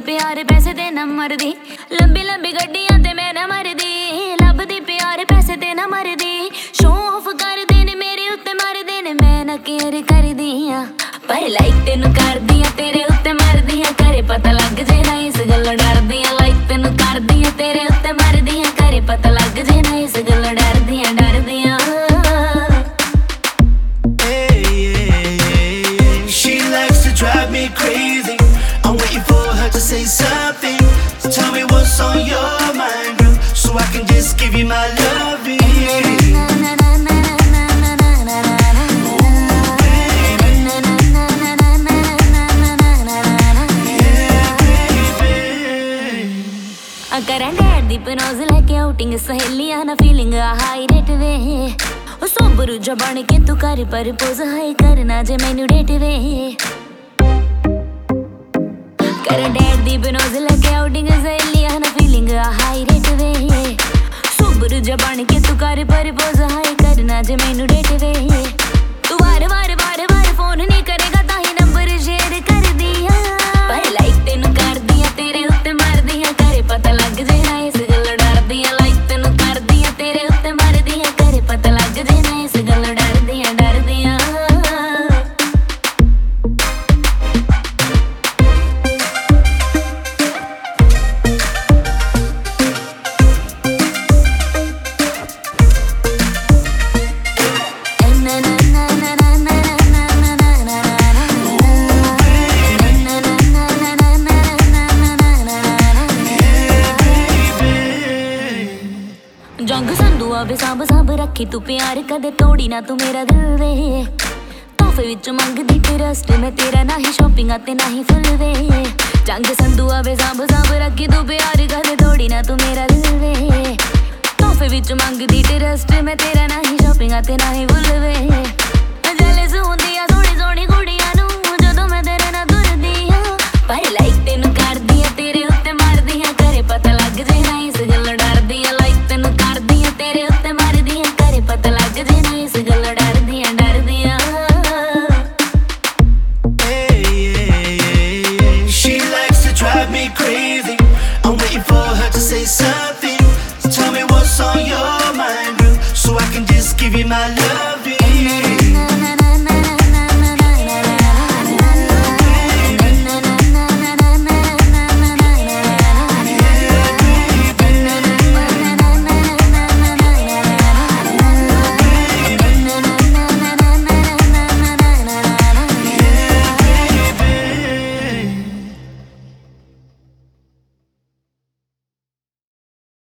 प्यार पैसे ते ना मरदी लंबी लंबी गड्डियां ते मैं ना मरदी लभदी प्यार पैसे ते ना मरदी शो ऑफ कर देने मेरे उत्ते मरदे ने मैं ना केयर करदी हां पर लाइक तेनू करदी हां तेरे उत्ते मरदी हां करे पता लग जे ना इस गल्लों डरदी हां लाइक तेनू करदी हां तेरे उत्ते मरदी हां करे पता लग जे ना इस गल्लों डरदी हां She likes to drive me crazy. I'm waiting for her to say something. So tell me what's on your mind, girl, so I can just give you my loving. करें डैड दी पनोज लेके आउटिंग सहेलियां ना feeling high rate वे सोबरू जो बन के तू कर परपोज हाई करना जे मैनू डेट वे करें डैड दी पनोज लेके आउटिंग सहेलियां ना फीलिंग हाई रेट वे सोबरू जो बन के तू कर परपोज हाई करना जे मैनू डेट वे तू बार बार बार बार फोन नहीं करेगा ताही नंबर शेयर कर दिया पर लाइक तेनू कर दिया तेरे उत्ते मर दिया करे पता लग जे ना इस गल्लों डरदी हां लाइक तेनू कर दिया तेरे उत्ते मर दिया करे पता लग जे ना इस गल्लों डरदी हां जंग संधू आवे सांभ सांभ रखी तू प्यार कदे तोड़ी ना तू मेरा दिल वे तोहफे विच मंगदी ट्रस्ट मैं तेरा ना ही शॉपिंग ते ना ही फुल वे जंग संधू आवे सांभ सांभ रखी तू प्यार कदे तोड़ी ना तू मेरा दिल वे तोहफे विच मंगदी ट्रस्ट मैं तेरा ना ही शॉपिंग ते ना ही फुल वे जेलस हुंदी आ सोहनी सोहनी कुड़ियां नूं जदों मैं तेरे नाल तुरदी हां पर लाइक तेनू करदी आ तेरे